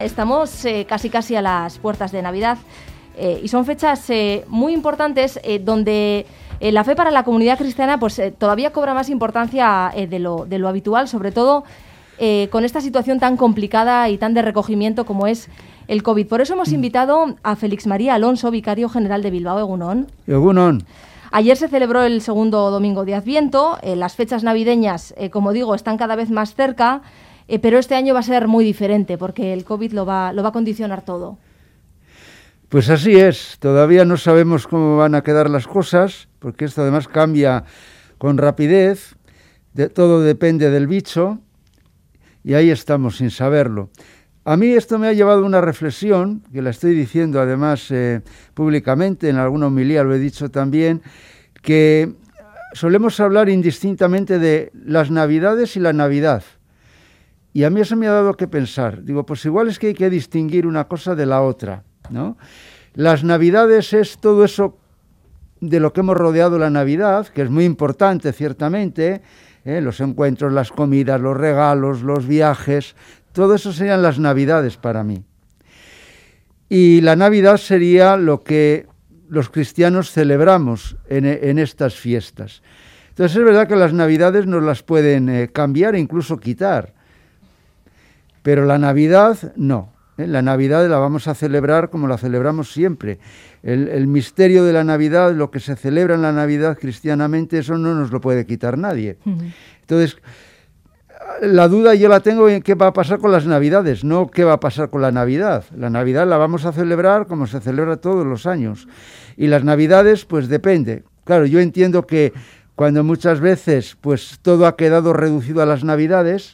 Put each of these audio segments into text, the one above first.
Estamos casi a las puertas de Navidad y son fechas muy importantes donde la fe para la comunidad cristiana pues todavía cobra más importancia de lo habitual, sobre todo con esta situación tan complicada y tan de recogimiento como es el COVID. Por eso hemos invitado a Félix María Alonso, vicario general de Bilbao. Egunon. Egunon. Ayer se celebró el segundo domingo de Adviento. Las fechas navideñas, como digo, están cada vez más cerca. Pero este año va a ser muy diferente porque el COVID lo va a condicionar todo. Pues así es, todavía no sabemos cómo van a quedar las cosas, porque esto además cambia con rapidez, todo depende del bicho, y ahí estamos sin saberlo. A mí esto me ha llevado a una reflexión, que la estoy diciendo además públicamente, en alguna homilía lo he dicho también, que solemos hablar indistintamente de las Navidades y la Navidad. Y a mí eso me ha dado que pensar. Digo, pues igual es que hay que distinguir una cosa de la otra, ¿no? Las Navidades es todo eso de lo que hemos rodeado la Navidad, que es muy importante, ciertamente, los encuentros, las comidas, los regalos, los viajes, todo eso serían las Navidades para mí. Y la Navidad sería lo que los cristianos celebramos en estas fiestas. Entonces es verdad que las Navidades nos las pueden cambiar e incluso quitar. Pero la Navidad no, la Navidad la vamos a celebrar como la celebramos siempre. El misterio de la Navidad, lo que se celebra en la Navidad cristianamente, eso no nos lo puede quitar nadie. Entonces, la duda yo la tengo en qué va a pasar con las Navidades, no qué va a pasar con la Navidad. La Navidad la vamos a celebrar como se celebra todos los años. Y las Navidades, pues depende. Claro, yo entiendo que cuando muchas veces pues todo ha quedado reducido a las Navidades,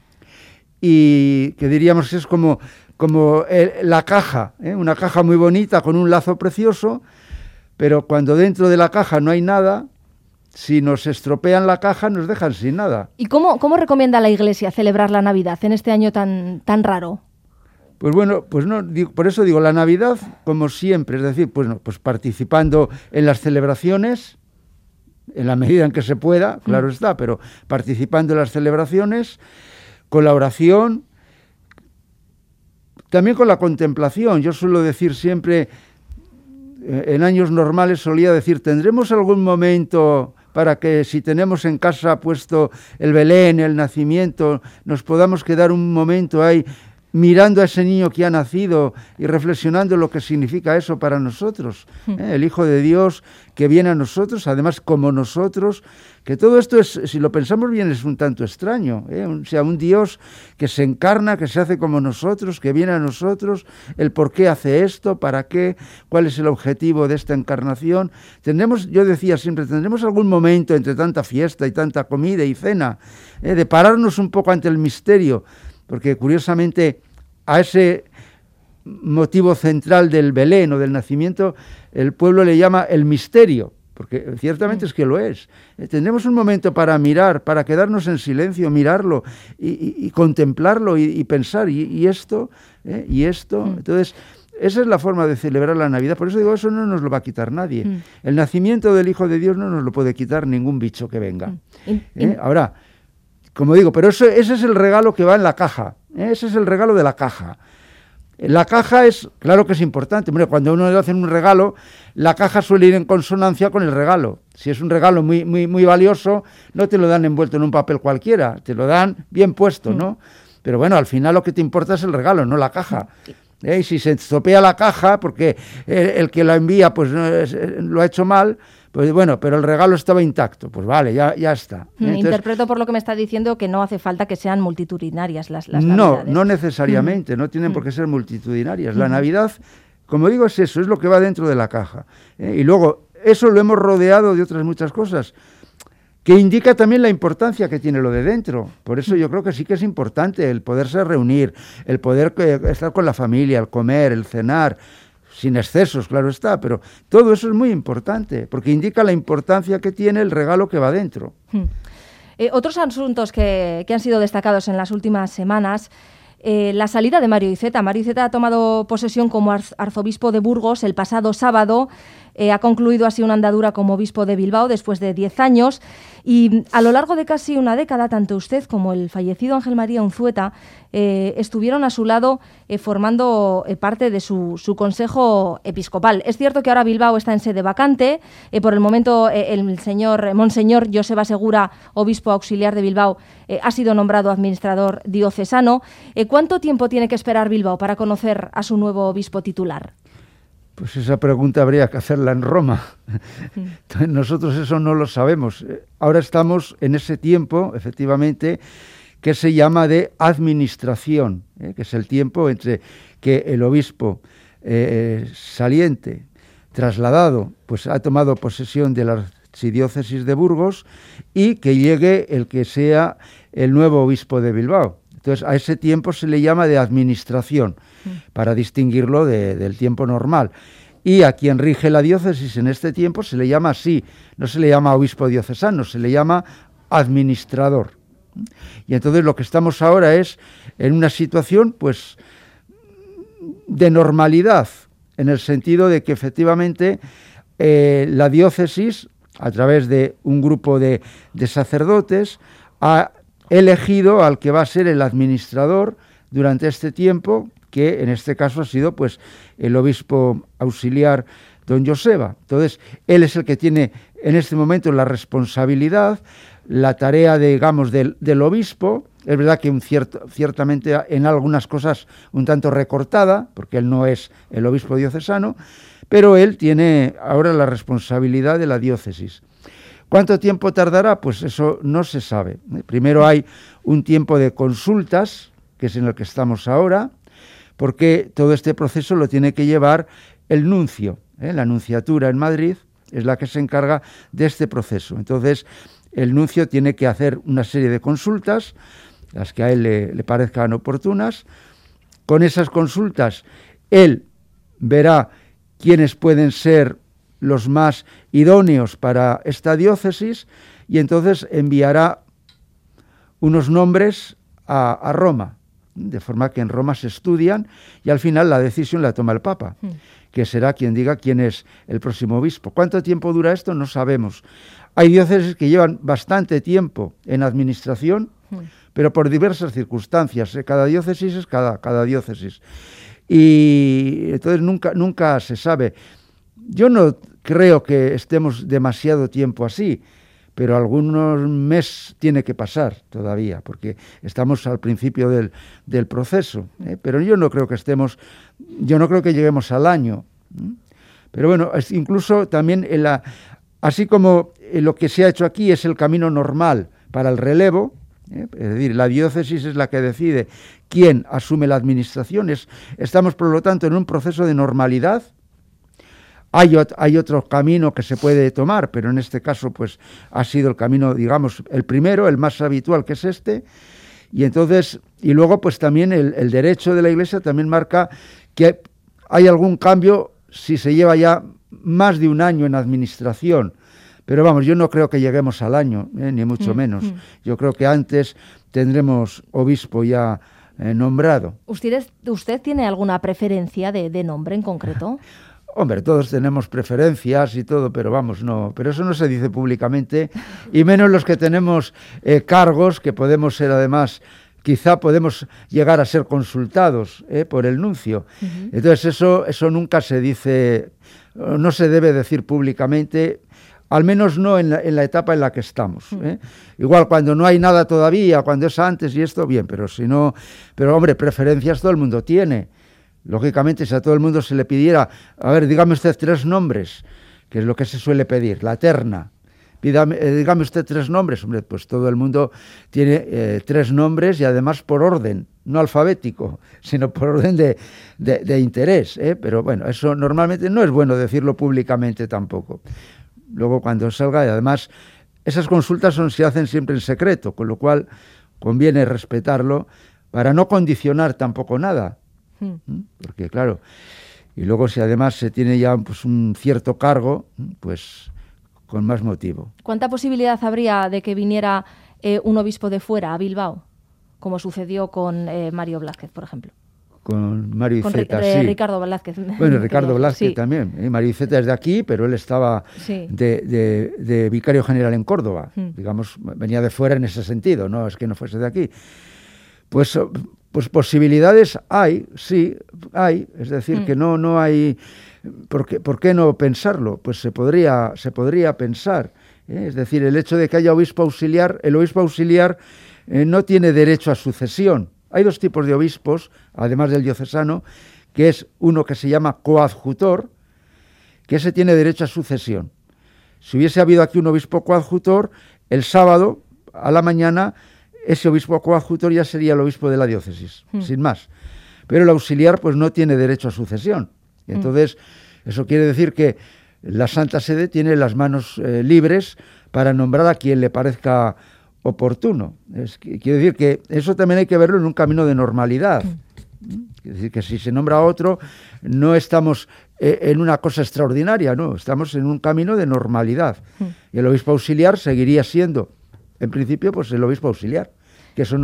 y que diríamos que es como la caja, una caja muy bonita con un lazo precioso, pero cuando dentro de la caja no hay nada, si nos estropean la caja nos dejan sin nada. ¿Y cómo recomienda la Iglesia celebrar la Navidad en este año tan raro? Pues bueno, pues no, por eso digo, la Navidad como siempre, es decir, pues participando en las celebraciones, en la medida en que se pueda, claro está, pero participando en las celebraciones, con la oración, también con la contemplación. Yo suelo decir siempre, en años normales solía decir, ¿tendremos algún momento para que si tenemos en casa puesto el Belén, el nacimiento, nos podamos quedar un momento ahí mirando a ese niño que ha nacido y reflexionando lo que significa eso para nosotros? El Hijo de Dios que viene a nosotros, además como nosotros, que todo esto es, si lo pensamos bien, es un tanto extraño, o sea, un Dios que se encarna, que se hace como nosotros, que viene a nosotros, el por qué hace esto, para qué, cuál es el objetivo de esta encarnación. Yo decía siempre, tendremos algún momento entre tanta fiesta y tanta comida y cena, de pararnos un poco ante el misterio, porque curiosamente a ese motivo central del Belén o del nacimiento el pueblo le llama el misterio, porque ciertamente es que lo es. Tendremos un momento para mirar, para quedarnos en silencio, mirarlo y contemplarlo y pensar, y esto. Entonces, esa es la forma de celebrar la Navidad. Por eso digo, eso no nos lo va a quitar nadie. El nacimiento del Hijo de Dios no nos lo puede quitar ningún bicho que venga. Ahora, como digo, pero ese es el regalo que va en la caja. Ese es el regalo de la caja. La caja es, claro que es importante. Hombre, cuando uno le hacen un regalo, la caja suele ir en consonancia con el regalo. Si es un regalo muy valioso, no te lo dan envuelto en un papel cualquiera, te lo dan bien puesto, ¿no? Pero bueno, al final lo que te importa es el regalo, no la caja. Y si se estropea la caja, porque el que la envía pues lo ha hecho mal, pues bueno, pero el regalo estaba intacto, pues vale, ya está. Entonces, interpreto por lo que me está diciendo que no hace falta que sean multitudinarias las Navidades. No necesariamente, no tienen por qué ser multitudinarias. La Navidad, como digo, es eso, es lo que va dentro de la caja. Y luego, eso lo hemos rodeado de otras muchas cosas, que indica también la importancia que tiene lo de dentro. Por eso yo creo que sí que es importante el poderse reunir, el poder estar con la familia, el comer, el cenar, sin excesos, claro está, pero todo eso es muy importante, porque indica la importancia que tiene el regalo que va dentro. Otros asuntos que han sido destacados en las últimas semanas, la salida de Mario Iceta. Mario Iceta ha tomado posesión como arzobispo de Burgos el pasado sábado. Ha concluido así una andadura como obispo de Bilbao después de 10 años y a lo largo de casi una década, tanto usted como el fallecido Ángel María Unzueta estuvieron a su lado formando parte de su consejo episcopal. Es cierto que ahora Bilbao está en sede vacante. Por el momento, el monseñor Joseba Segura, obispo auxiliar de Bilbao, ha sido nombrado administrador diocesano. ¿Cuánto tiempo tiene que esperar Bilbao para conocer a su nuevo obispo titular? Pues esa pregunta habría que hacerla en Roma. Nosotros eso no lo sabemos. Ahora estamos en ese tiempo, efectivamente, que se llama de administración, que es el tiempo entre que el obispo saliente, trasladado, pues ha tomado posesión de la archidiócesis de Burgos y que llegue el que sea el nuevo obispo de Bilbao. Entonces, a ese tiempo se le llama de administración, para distinguirlo del tiempo normal. Y a quien rige la diócesis en este tiempo se le llama así, no se le llama obispo diocesano, se le llama administrador. Y entonces lo que estamos ahora es en una situación, pues, de normalidad, en el sentido de que efectivamente la diócesis, a través de un grupo de sacerdotes, ha elegido al que va a ser el administrador durante este tiempo, que en este caso ha sido pues el obispo auxiliar don Joseba. Entonces, él es el que tiene en este momento la responsabilidad, la tarea, digamos, del obispo. Es verdad que ciertamente en algunas cosas un tanto recortada, porque él no es el obispo diocesano, pero él tiene ahora la responsabilidad de la diócesis. ¿Cuánto tiempo tardará? Pues eso no se sabe. Primero hay un tiempo de consultas, que es en el que estamos ahora, porque todo este proceso lo tiene que llevar el nuncio. La nunciatura en Madrid es la que se encarga de este proceso. Entonces, el nuncio tiene que hacer una serie de consultas, las que a él le parezcan oportunas. Con esas consultas, él verá quiénes pueden ser los más idóneos para esta diócesis y entonces enviará unos nombres a Roma, de forma que en Roma se estudian y al final la decisión la toma el Papa, que será quien diga quién es el próximo obispo. ¿Cuánto tiempo dura esto? No sabemos. Hay diócesis que llevan bastante tiempo en administración, pero por diversas circunstancias. Cada diócesis es cada diócesis. Y entonces nunca se sabe. Yo no creo que estemos demasiado tiempo así, pero algunos meses tiene que pasar todavía, porque estamos al principio del proceso. Pero yo no creo que lleguemos al año. Pero bueno, incluso también así como lo que se ha hecho aquí es el camino normal para el relevo, es decir, la diócesis es la que decide quién asume la administración. Estamos, por lo tanto, en un proceso de normalidad. Hay otro camino que se puede tomar, pero en este caso pues ha sido el camino, digamos, el primero, el más habitual, que es este. Y luego pues también el derecho de la Iglesia también marca que hay algún cambio si se lleva ya más de un año en administración. Pero vamos, yo no creo que lleguemos al año, ni mucho menos. Yo creo que antes tendremos obispo ya nombrado. ¿Usted tiene alguna preferencia de nombre en concreto? Hombre, todos tenemos preferencias y todo, pero vamos, no. Pero eso no se dice públicamente, y menos los que tenemos cargos, que podemos ser además, quizá podemos llegar a ser consultados por el nuncio. Entonces eso nunca se dice, no se debe decir públicamente, al menos no en la etapa en la que estamos. Igual cuando no hay nada todavía, cuando es antes y esto, bien, pero si no, pero hombre, preferencias todo el mundo tiene. Lógicamente, si a todo el mundo se le pidiera, a ver, dígame usted 3 nombres, que es lo que se suele pedir, la terna. Dígame usted 3 nombres, hombre, pues todo el mundo tiene 3 nombres y además por orden, no alfabético, sino por orden de interés. Pero bueno, eso normalmente no es bueno decirlo públicamente tampoco. Luego cuando salga, y además esas consultas se hacen siempre en secreto, con lo cual conviene respetarlo para no condicionar tampoco nada. Porque claro, y luego si además se tiene ya pues un cierto cargo, pues con más motivo. ¿Cuánta posibilidad habría de que viniera un obispo de fuera a Bilbao, como sucedió con Mario Blázquez, por ejemplo? Con Mario Iceta, sí. Ricardo Velázquez. Bueno, Ricardo Velázquez sí. también. Mario Iceta es de aquí, pero él estaba sí. de vicario general en Córdoba. Digamos, venía de fuera en ese sentido, no es que no fuese de aquí. Pues posibilidades hay, sí, hay. Es decir, que no hay... ¿Por qué no pensarlo? Pues se podría pensar. Es decir, el hecho de que haya obispo auxiliar, el obispo auxiliar no tiene derecho a sucesión. Hay dos tipos de obispos, además del diocesano, que es uno que se llama coadjutor, que ese tiene derecho a sucesión. Si hubiese habido aquí un obispo coadjutor, el sábado a la mañana ese obispo coadjutor ya sería el obispo de la diócesis, sin más. Pero el auxiliar pues no tiene derecho a sucesión. Entonces, eso quiere decir que la Santa Sede tiene las manos libres para nombrar a quien le parezca oportuno. Quiere decir que eso también hay que verlo en un camino de normalidad. Es decir, que si se nombra a otro, no estamos en una cosa extraordinaria, no, estamos en un camino de normalidad. Y el obispo auxiliar seguiría siendo, en principio, pues el obispo auxiliar, que eso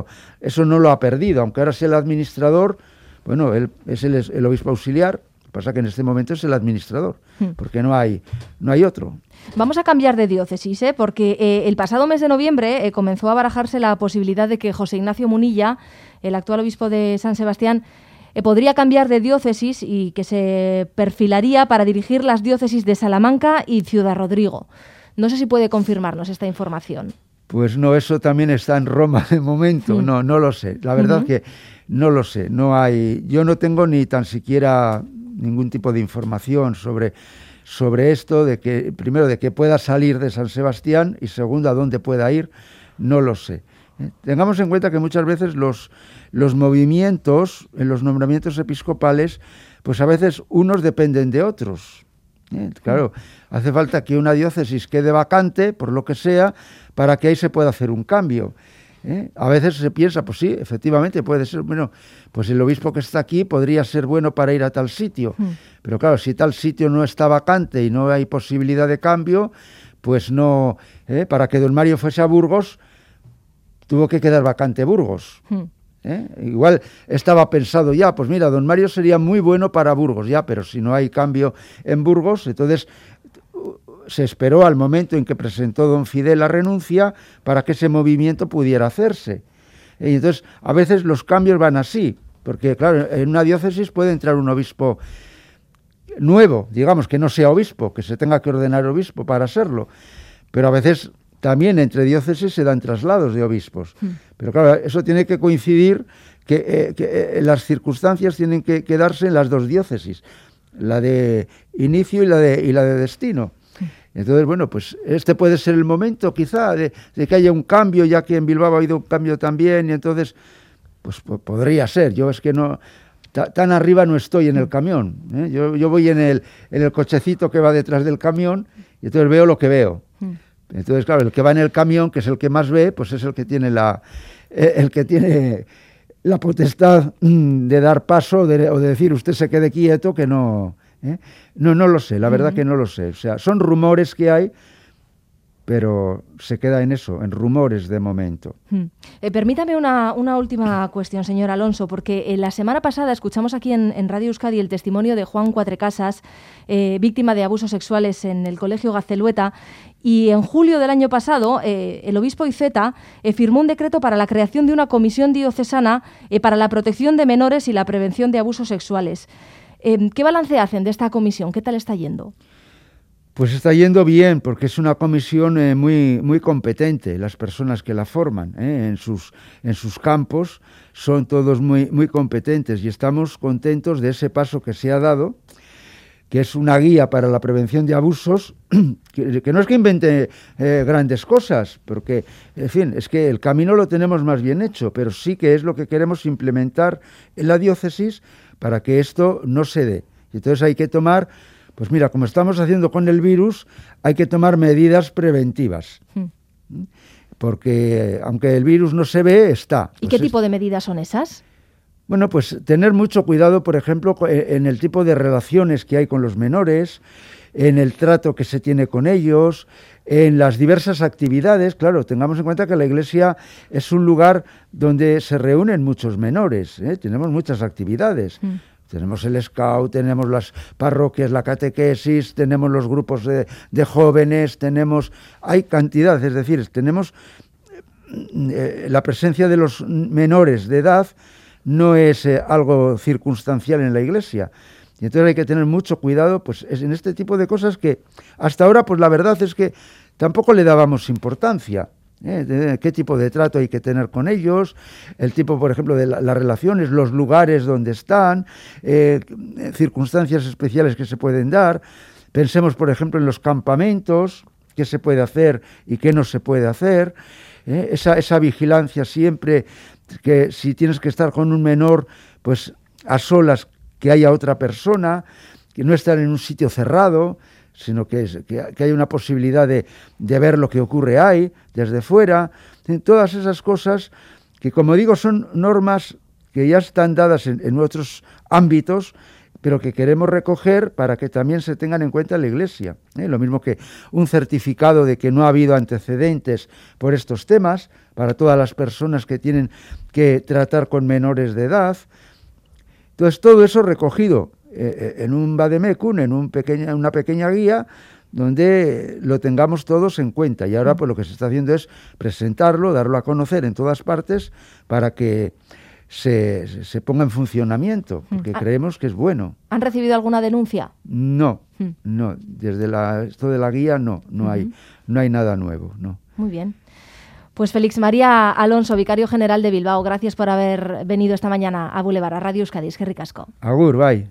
no lo ha perdido, aunque ahora sea el administrador, bueno, él es el obispo auxiliar. Pasa que en este momento es el administrador, porque no hay otro. Vamos a cambiar de diócesis, porque el pasado mes de noviembre comenzó a barajarse la posibilidad de que José Ignacio Munilla, el actual obispo de San Sebastián, podría cambiar de diócesis y que se perfilaría para dirigir las diócesis de Salamanca y Ciudad Rodrigo. No sé si puede confirmarnos esta información. Pues no, eso también está en Roma de momento. No lo sé. La verdad que no lo sé. Yo no tengo ni tan siquiera ningún tipo de información sobre esto, primero de que pueda salir de San Sebastián y segundo a dónde pueda ir, no lo sé. Tengamos en cuenta que muchas veces los movimientos en los nombramientos episcopales, pues a veces unos dependen de otros. Claro, hace falta que una diócesis quede vacante, por lo que sea, para que ahí se pueda hacer un cambio. A veces se piensa, pues sí, efectivamente puede ser, bueno, pues el obispo que está aquí podría ser bueno para ir a tal sitio, pero claro, si tal sitio no está vacante y no hay posibilidad de cambio, pues no, para que don Mario fuese a Burgos, tuvo que quedar vacante Burgos. Igual estaba pensado ya, pues mira, don Mario sería muy bueno para Burgos, ya, pero si no hay cambio en Burgos, entonces se esperó al momento en que presentó don Fidel la renuncia para que ese movimiento pudiera hacerse. Y entonces, a veces los cambios van así, porque claro, en una diócesis puede entrar un obispo nuevo, digamos, que no sea obispo, que se tenga que ordenar obispo para serlo, pero a veces también entre diócesis se dan traslados de obispos. Pero claro, eso tiene que coincidir, que las circunstancias tienen que darse en las dos diócesis, la de inicio y la de destino. Entonces, bueno, pues este puede ser el momento quizá de que haya un cambio, ya que en Bilbao ha habido un cambio también, y entonces, pues podría ser. Yo es que no, tan arriba no estoy en el camión, Yo voy en el cochecito que va detrás del camión, y entonces veo lo que veo. Entonces, claro, el que va en el camión, que es el que más ve, pues es el que tiene la potestad de dar paso o de decir usted se quede quieto, que no... No lo sé, la verdad que no lo sé. O sea, son rumores que hay, pero se queda en eso, en rumores de momento. Permítame una última cuestión, señor Alonso, porque la semana pasada escuchamos aquí en Radio Euskadi el testimonio de Juan Cuatrecasas, víctima de abusos sexuales en el Colegio Gazelueta, y en julio del año pasado el obispo Iceta firmó un decreto para la creación de una comisión diocesana para la protección de menores y la prevención de abusos sexuales. ¿Qué balance hacen de esta comisión? ¿Qué tal está yendo? Pues está yendo bien, porque es una comisión muy, muy competente. Las personas que la forman en sus campos son todos muy, muy competentes y estamos contentos de ese paso que se ha dado, que es una guía para la prevención de abusos, que no es que invente grandes cosas, porque, en fin, es que el camino lo tenemos más bien hecho, pero sí que es lo que queremos implementar en la diócesis para que esto no se dé. Y entonces hay que tomar, pues mira, como estamos haciendo con el virus, hay que tomar medidas preventivas. Porque aunque el virus no se ve, está. ¿Y qué tipo de medidas son esas? Bueno, pues tener mucho cuidado, por ejemplo, en el tipo de relaciones que hay con los menores, en el trato que se tiene con ellos, en las diversas actividades. Claro, tengamos en cuenta que la iglesia es un lugar donde se reúnen muchos menores, ¿eh? Tenemos muchas actividades. Tenemos el scout, tenemos las parroquias, la catequesis, tenemos los grupos de jóvenes, hay cantidad, es decir, tenemos la presencia de los menores de edad no es algo circunstancial en la iglesia. Y entonces hay que tener mucho cuidado pues, en este tipo de cosas que hasta ahora, pues la verdad es que tampoco le dábamos importancia. ¿Qué tipo de trato hay que tener con ellos? El tipo, por ejemplo, de las relaciones, los lugares donde están, circunstancias especiales que se pueden dar. Pensemos, por ejemplo, en los campamentos, qué se puede hacer y qué no se puede hacer. Esa vigilancia siempre, que si tienes que estar con un menor, pues a solas, que haya otra persona, que no estar en un sitio cerrado, sino que haya una posibilidad de ver lo que ocurre ahí, desde fuera. Todas esas cosas que, como digo, son normas que ya están dadas en nuestros ámbitos, pero que queremos recoger para que también se tengan en cuenta en la Iglesia. Lo mismo que un certificado de que no ha habido antecedentes por estos temas, para todas las personas que tienen que tratar con menores de edad. Entonces, todo eso recogido en un vademecum, en una pequeña guía, donde lo tengamos todos en cuenta. Y ahora pues lo que se está haciendo es presentarlo, darlo a conocer en todas partes, para que se ponga en funcionamiento, porque creemos que es bueno. ¿Han recibido alguna denuncia? No. Desde esto de la guía no hay nada nuevo, no. Muy bien. Pues Félix María Alonso, vicario general de Bilbao, gracias por haber venido esta mañana a Boulevard, a Radio Euskadi. Eskerrik asko. Agur, bai.